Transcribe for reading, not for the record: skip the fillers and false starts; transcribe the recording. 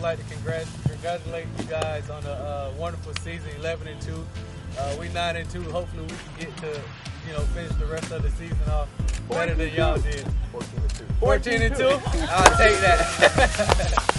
like to congratulate you guys on a wonderful season, 11-2. We 9-2. Hopefully we can get to, finish the rest of the season off better than y'all did. 14-2. 14-2? I'll take that.